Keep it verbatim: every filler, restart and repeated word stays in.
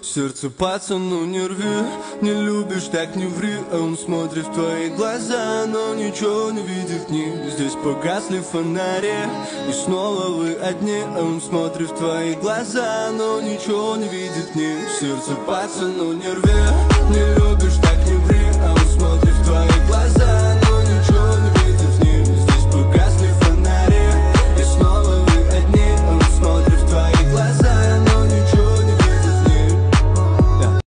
Сердце пацану не рви, не любишь, так не ври. А он смотрит в твои глаза, но ничего не видит в них. Здесь погасли фонари, и снова вы одни. А он смотрит в твои глаза, но ничего не видит в них. Сердце пацану не рви, не любишь,